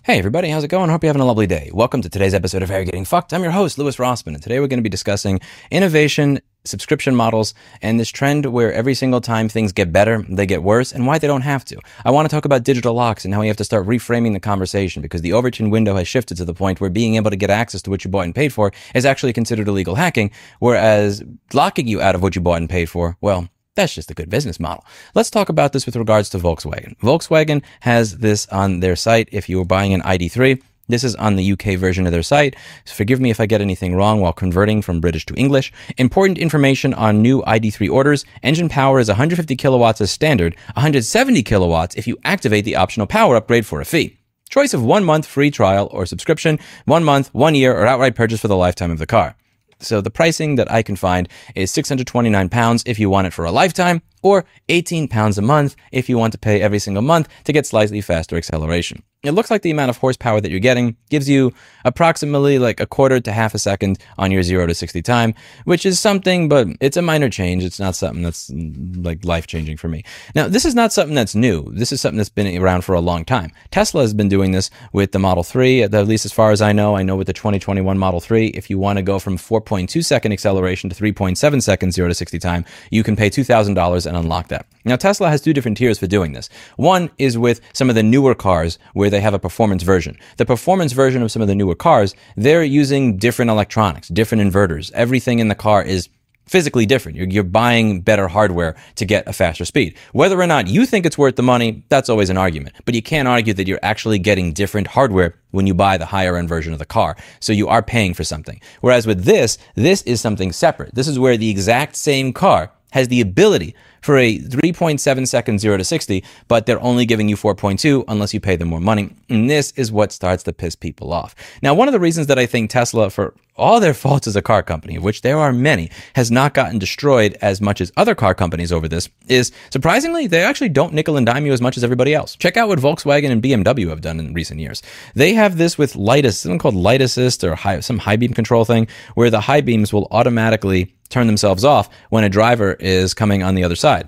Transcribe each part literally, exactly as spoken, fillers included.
Hey everybody, how's it going? Hope you're having a lovely day. Welcome to today's episode of How You're Getting Fucked. I'm your host, Louis Rossman, and today we're going to be discussing innovation, subscription models, and this trend where every single time things get better, they get worse, and why they don't have to. I want to talk about digital locks and how we have to start reframing the conversation because the Overton window has shifted to the point where being able to get access to what you bought and paid for is actually considered illegal hacking, whereas locking you out of what you bought and paid for, well, that's just a good business model. Let's talk about this with regards to Volkswagen. Volkswagen has this on their site. If you were buying an I D three, this is on the U K version of their site. So forgive me if I get anything wrong while converting from British to English. Important information on new I D three orders. Engine power is one hundred fifty kilowatts as standard, one hundred seventy kilowatts if you activate the optional power upgrade for a fee. Choice of one month free trial or subscription, one month, one year, or outright purchase for the lifetime of the car. So the pricing that I can find is six hundred twenty-nine pounds if you want it for a lifetime, or eighteen pounds a month if you want to pay every single month to get slightly faster acceleration. It looks like the amount of horsepower that you're getting gives you approximately like a quarter to half a second on your zero to sixty time, which is something, but it's a minor change. It's not something that's like life-changing for me. Now, this is not something that's new. This is something that's been around for a long time. Tesla has been doing this with the Model three, at least as far as I know. I know with the twenty twenty-one Model three, if you want to go from four point two second acceleration to three point seven second zero to sixty time, you can pay two thousand dollars and unlock that. Now, Tesla has two different tiers for doing this. One is with some of the newer cars where they have a performance version. The performance version of some of the newer cars, they're using different electronics, different inverters. Everything in the car is physically different. You're, you're buying better hardware to get a faster speed. Whether or not you think it's worth the money, that's always an argument. But you can't argue that you're actually getting different hardware when you buy the higher end version of the car. So you are paying for something. Whereas with this, this is something separate. This is where the exact same car has the ability for a three point seven second zero to sixty, but they're only giving you four point two unless you pay them more money. And this is what starts to piss people off. Now, one of the reasons that I think Tesla, for all their faults as a car company, of which there are many, has not gotten destroyed as much as other car companies over this, is surprisingly, they actually don't nickel and dime you as much as everybody else. Check out what Volkswagen and B M W have done in recent years. They have this with light assist, something called light assist or high, some high beam control thing, where the high beams will automatically turn themselves off when a driver is coming on the other side.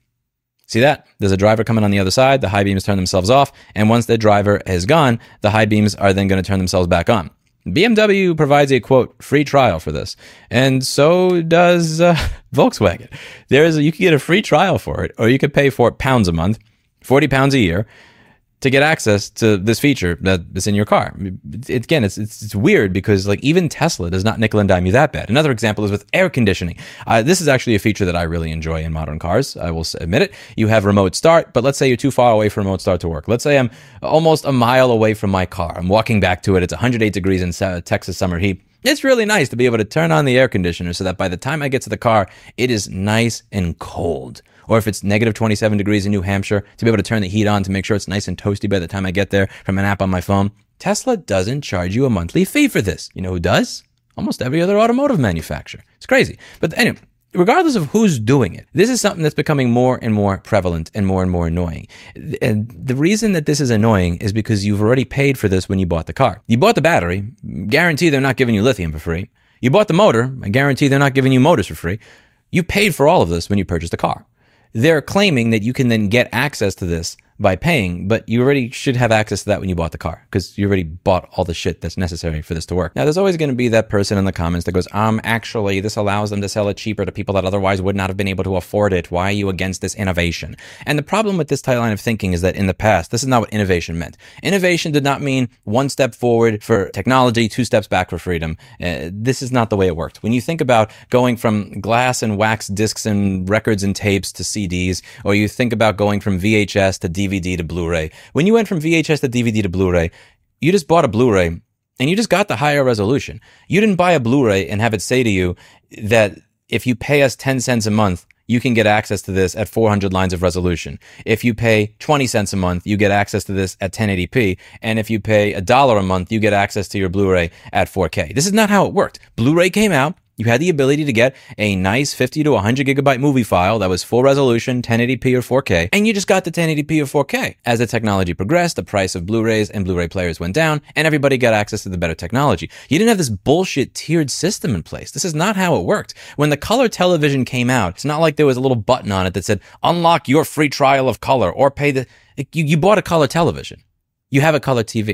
See that? There's a driver coming on the other side, the high beams turn themselves off, and once the driver is gone, the high beams are then going to turn themselves back on. B M W provides a, quote, free trial for this, and so does uh, Volkswagen. There is a, you can get a free trial for it, or you could pay for pounds a month, forty pounds a year, to get access to this feature that's in your car. It, again, it's, it's it's weird because like even Tesla does not nickel and dime you that bad. Another example is with air conditioning. Uh, this is actually a feature that I really enjoy in modern cars. I will admit it. You have remote start, but let's say you're too far away from remote start to work. Let's say I'm almost a mile away from my car. I'm walking back to it. It's one hundred eight degrees in Texas summer heat. It's really nice to be able to turn on the air conditioner so that by the time I get to the car, it is nice and cold. Or if it's negative twenty-seven degrees in New Hampshire, to be able to turn the heat on to make sure it's nice and toasty by the time I get there from an app on my phone. Tesla doesn't charge you a monthly fee for this. You know who does? Almost every other automotive manufacturer. It's crazy. But anyway, regardless of who's doing it, this is something that's becoming more and more prevalent and more and more annoying. And the reason that this is annoying is because you've already paid for this when you bought the car. You bought the battery, guarantee they're not giving you lithium for free. You bought the motor, I guarantee they're not giving you motors for free. You paid for all of this when you purchased the car. They're claiming that you can then get access to this by paying, but you already should have access to that when you bought the car because you already bought all the shit that's necessary for this to work. Now, there's always going to be that person in the comments that goes, um, actually, this allows them to sell it cheaper to people that otherwise would not have been able to afford it. Why are you against this innovation? And the problem with this type line of thinking is that in the past, this is not what innovation meant. Innovation did not mean one step forward for technology, two steps back for freedom. Uh, this is not the way it worked. When you think about going from glass and wax discs and records and tapes to C Ds, or you think about going from V H S to D V D to Blu-ray. When you went from V H S to D V D to Blu-ray, you just bought a Blu-ray and you just got the higher resolution. You didn't buy a Blu-ray and have it say to you that if you pay us ten cents a month, you can get access to this at four hundred lines of resolution. If you pay twenty cents a month, you get access to this at ten eighty p. And if you pay a dollar a month, you get access to your Blu-ray at four K. This is not how it worked. Blu-ray came out. You had the ability to get a nice fifty to one hundred gigabyte movie file that was full resolution, ten eighty p or four K, and you just got the ten eighty p or four K. As the technology progressed, the price of Blu-rays and Blu-ray players went down, and everybody got access to the better technology. You didn't have this bullshit tiered system in place. This is not how it worked. When the color television came out, it's not like there was a little button on it that said, unlock your free trial of color, or pay the... You, you bought a color television. You have a color T V.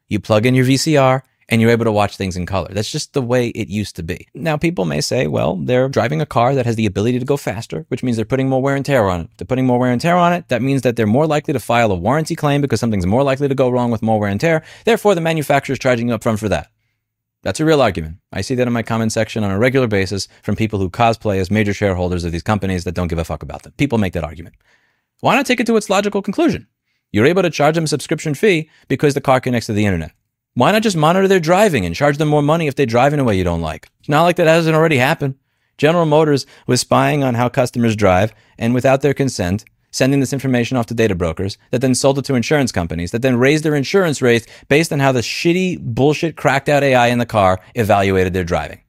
You plug in your V C R and you're able to watch things in color. That's just the way it used to be. Now, people may say, well, they're driving a car that has the ability to go faster, which means they're putting more wear and tear on it. They're putting more wear and tear on it. That means that they're more likely to file a warranty claim because something's more likely to go wrong with more wear and tear. Therefore, the manufacturer is charging you up front for that. That's a real argument. I see that in my comment section on a regular basis from people who cosplay as major shareholders of these companies that don't give a fuck about them. People make that argument. Why not take it to its logical conclusion? You're able to charge them a subscription fee because the car connects to the internet. Why not just monitor their driving and charge them more money if they drive in a way you don't like? It's not like that hasn't already happened. General Motors was spying on how customers drive and without their consent, sending this information off to data brokers that then sold it to insurance companies that then raised their insurance rates based on how the shitty, bullshit, cracked out A I in the car evaluated their driving.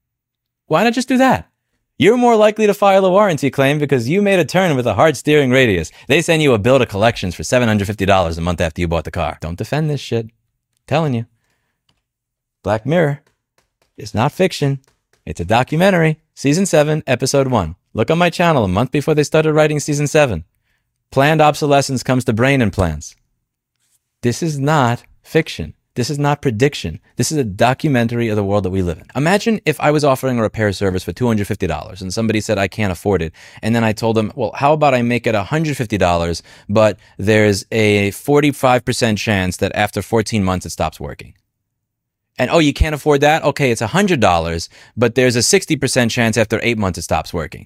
Why not just do that? You're more likely to file a warranty claim because you made a turn with a hard steering radius. They send you a bill to collections for seven hundred fifty dollars a month after you bought the car. Don't defend this shit. Telling you. Black Mirror is not fiction. It's a documentary. Season seven, episode one. Look on my channel a month before they started writing season seven. Planned obsolescence comes to brain implants. This is not fiction. This is not prediction. This is a documentary of the world that we live in. Imagine if I was offering a repair service for two hundred fifty dollars and somebody said, I can't afford it. And then I told them, well, how about I make it one hundred fifty dollars, but there's a forty-five percent chance that after fourteen months it stops working. And, oh, you can't afford that? Okay, it's one hundred dollars, but there's a sixty percent chance after eight months it stops working.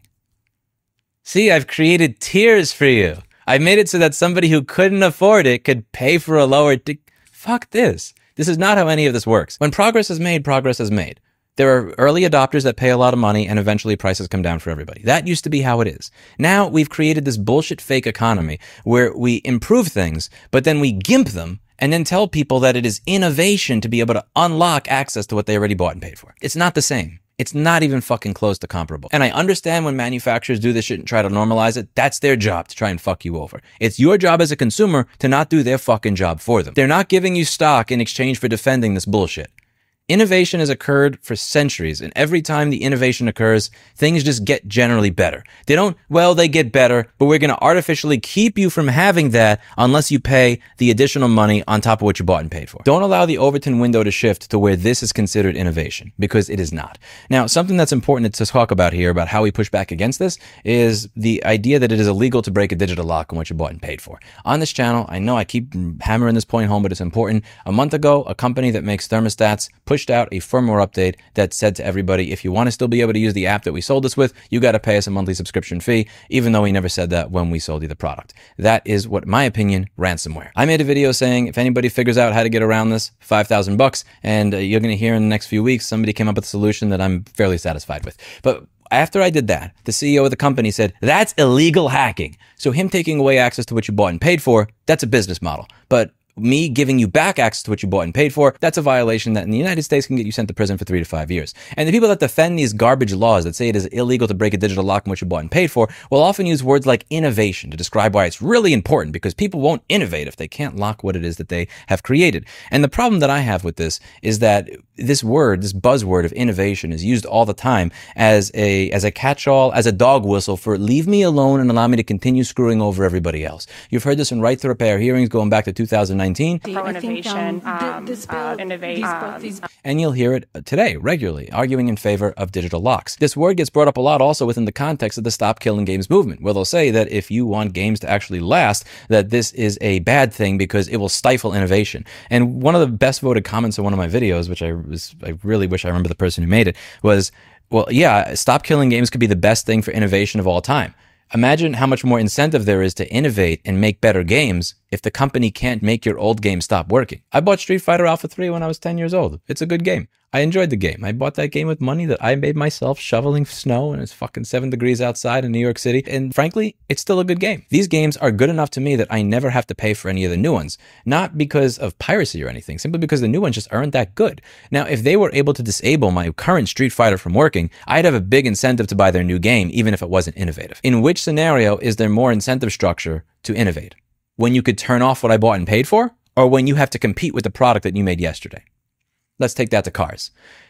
See, I've created tiers for you. I've made it so that somebody who couldn't afford it could pay for a lower... T- Fuck this. This is not how any of this works. When progress is made, progress is made. There are early adopters that pay a lot of money and eventually prices come down for everybody. That used to be how it is. Now we've created this bullshit fake economy where we improve things, but then we gimp them and then tell people that it is innovation to be able to unlock access to what they already bought and paid for. It's not the same. It's not even fucking close to comparable. And I understand when manufacturers do this shit and try to normalize it, that's their job to try and fuck you over. It's your job as a consumer to not do their fucking job for them. They're not giving you stock in exchange for defending this bullshit. Innovation has occurred for centuries, and every time the innovation occurs, things just get generally better. They don't, well, they get better, but we're going to artificially keep you from having that unless you pay the additional money on top of what you bought and paid for. Don't allow the Overton window to shift to where this is considered innovation, because it is not. Now, something that's important to talk about here about how we push back against this is the idea that it is illegal to break a digital lock on what you bought and paid for. On this channel, I know I keep hammering this point home, but it's important. A month ago, a company that makes thermostats pushed out a firmware update that said to everybody, if you want to still be able to use the app that we sold this with, you got to pay us a monthly subscription fee, even though we never said that when we sold you the product. That is what, in my opinion, ransomware. I made a video saying if anybody figures out how to get around this, five thousand bucks, and uh, you're going to hear in the next few weeks, somebody came up with a solution that I'm fairly satisfied with. But after I did that, the C E O of the company said, that's illegal hacking. So him taking away access to what you bought and paid for, that's a business model. But me giving you back access to what you bought and paid for, that's a violation that in the United States can get you sent to prison for three to five years. And the people that defend these garbage laws that say it is illegal to break a digital lock on what you bought and paid for will often use words like innovation to describe why it's really important, because people won't innovate if they can't lock what it is that they have created. And the problem that I have with this is that this word, this buzzword of innovation is used all the time as a as a catch-all, as a dog whistle for leave me alone and allow me to continue screwing over everybody else. You've heard this in Right to Repair hearings going back to two thousand nineteen. Pro-innovation, um, this bill, uh, innovate, um, and you'll hear it today regularly, arguing in favor of digital locks. This word gets brought up a lot also within the context of the Stop Killing Games movement, where they'll say that if you want games to actually last, that this is a bad thing because it will stifle innovation. And one of the best voted comments on one of my videos, which I was, I really wish I remember the person who made it, was, well, yeah, Stop Killing Games could be the best thing for innovation of all time. Imagine how much more incentive there is to innovate and make better games if the company can't make your old game stop working. I bought Street Fighter Alpha three when I was ten years old. It's a good game. I enjoyed the game. I bought that game with money that I made myself shoveling snow, and it's fucking seven degrees outside in New York City. And frankly, it's still a good game. These games are good enough to me that I never have to pay for any of the new ones. Not because of piracy or anything, simply because the new ones just aren't that good. Now, if they were able to disable my current Street Fighter from working, I'd have a big incentive to buy their new game, even if it wasn't innovative. In which scenario is there more incentive structure to innovate? When you could turn off what I bought and paid for, or when you have to compete with the product that you made yesterday? Let's take that to cars.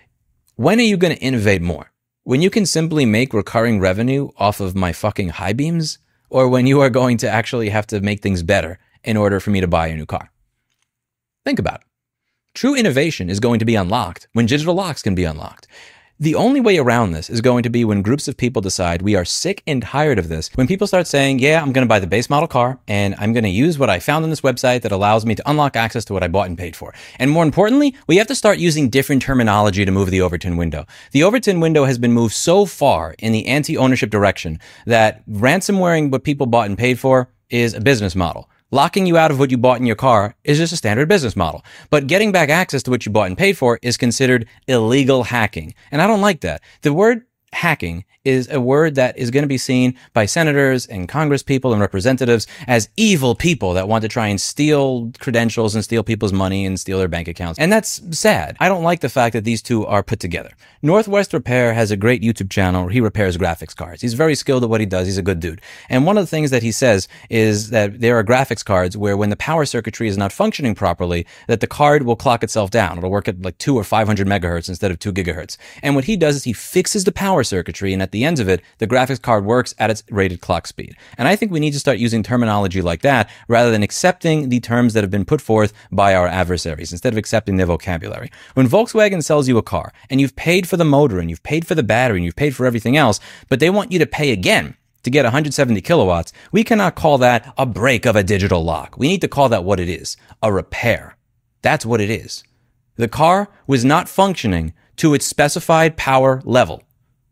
When are you going to innovate more? When you can simply make recurring revenue off of my fucking high beams, or when you are going to actually have to make things better in order for me to buy a new car? Think about it. True innovation is going to be unlocked when digital locks can be unlocked. The only way around this is going to be when groups of people decide we are sick and tired of this. When people start saying, yeah, I'm going to buy the base model car and I'm going to use what I found on this website that allows me to unlock access to what I bought and paid for. And more importantly, we have to start using different terminology to move the Overton window. The Overton window has been moved so far in the anti-ownership direction that ransomwaring what people bought and paid for is a business model. Locking you out of what you bought in your car is just a standard business model. But getting back access to what you bought and paid for is considered illegal hacking. And I don't like that. The word hacking is a word that is going to be seen by senators and Congress people and representatives as evil people that want to try and steal credentials and steal people's money and steal their bank accounts. And that's sad. I don't like the fact that these two are put together. Northwest Repair has a great YouTube channel where he repairs graphics cards. He's very skilled at what he does. He's a good dude. And one of the things that he says is that there are graphics cards where when the power circuitry is not functioning properly, that the card will clock itself down. It'll work at like two or five hundred megahertz instead of two gigahertz. And what he does is he fixes the power circuitry, and at the end of it, the graphics card works at its rated clock speed. And I think we need to start using terminology like that rather than accepting the terms that have been put forth by our adversaries instead of accepting their vocabulary. When Volkswagen sells you a car and you've paid for the motor and you've paid for the battery and you've paid for everything else, but they want you to pay again to get one hundred seventy kilowatts, we cannot call that a break of a digital lock. We need to call that what it is, a repair. That's what it is. The car was not functioning to its specified power level.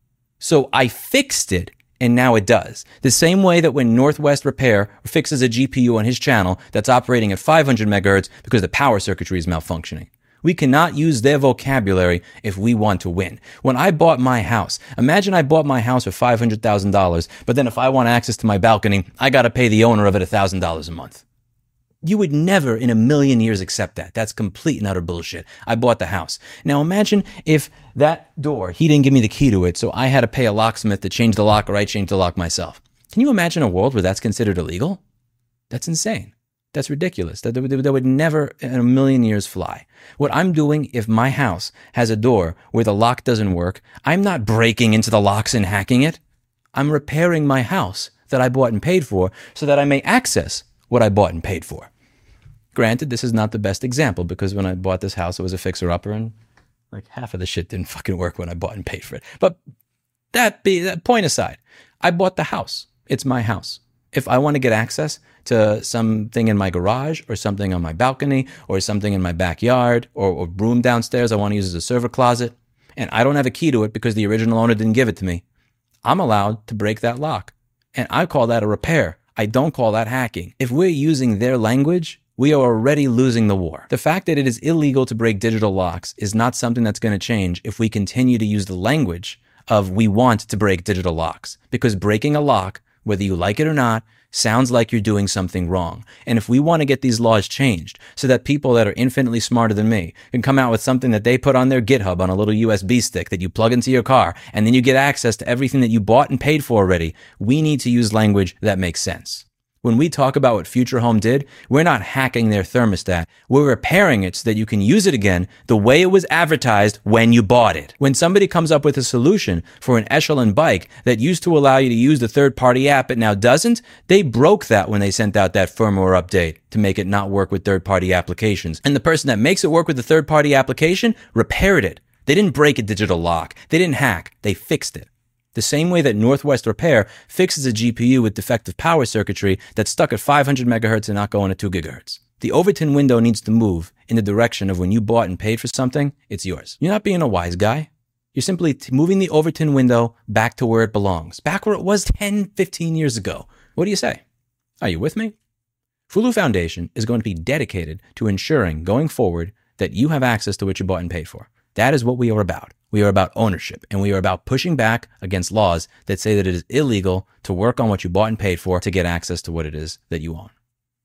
So I fixed it, and now it does. The same way that when Northwest Repair fixes a G P U on his channel that's operating at five hundred megahertz because the power circuitry is malfunctioning. We cannot use their vocabulary if we want to win. When I bought my house, imagine I bought my house for five hundred thousand dollars, but then if I want access to my balcony, I got to pay the owner of it one thousand dollars a month. You would never in a million years accept that. That's complete and utter bullshit. I bought the house. Now imagine if that door, he didn't give me the key to it, so I had to pay a locksmith to change the lock or I changed the lock myself. Can you imagine a world where that's considered illegal? That's insane. That's ridiculous. That, that, that would never in a million years fly. What I'm doing, if my house has a door where the lock doesn't work, I'm not breaking into the locks and hacking it. I'm repairing my house that I bought and paid for so that I may access what I bought and paid for. Granted, this is not the best example because when I bought this house, it was a fixer-upper and like half of the shit didn't fucking work when I bought and paid for it. But that be that point aside, I bought the house. It's my house. If I want to get access to something in my garage or something on my balcony or something in my backyard or, or room downstairs I want to use as a server closet, and I don't have a key to it because the original owner didn't give it to me, I'm allowed to break that lock. And I call that a repair. I don't call that hacking. If we're using their language, we are already losing the war. The fact that it is illegal to break digital locks is not something that's going to change if we continue to use the language of we want to break digital locks. Because breaking a lock, whether you like it or not, sounds like you're doing something wrong. And if we want to get these laws changed so that people that are infinitely smarter than me can come out with something that they put on their GitHub on a little U S B stick that you plug into your car, and then you get access to everything that you bought and paid for already, we need to use language that makes sense. When we talk about what Future Home did, we're not hacking their thermostat. We're repairing it so that you can use it again the way it was advertised when you bought it. When somebody comes up with a solution for an Echelon bike that used to allow you to use the third-party app but now doesn't, they broke that when they sent out that firmware update to make it not work with third-party applications. And the person that makes it work with the third-party application repaired it. They didn't break a digital lock. They didn't hack. They fixed it. The same way that Northwest Repair fixes a G P U with defective power circuitry that's stuck at five hundred megahertz and not going at two gigahertz. The Overton window needs to move in the direction of when you bought and paid for something, it's yours. You're not being a wise guy. You're simply t- moving the Overton window back to where it belongs, back where it was ten, fifteen years ago. What do you say? Are you with me? Fulu Foundation is going to be dedicated to ensuring going forward that you have access to what you bought and paid for. That is what we are about. We are about ownership, and we are about pushing back against laws that say that it is illegal to work on what you bought and paid for to get access to what it is that you own.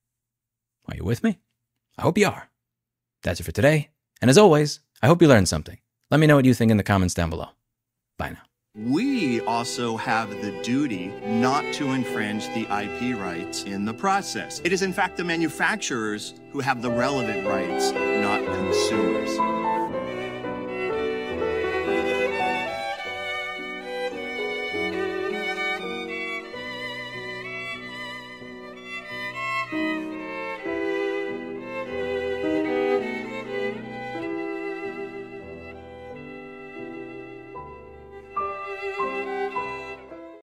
Are you with me? I hope you are. That's it for today. And as always, I hope you learned something. Let me know what you think in the comments down below. Bye now. We also have the duty not to infringe the I P rights in the process. It is in fact the manufacturers who have the relevant rights, not consumers.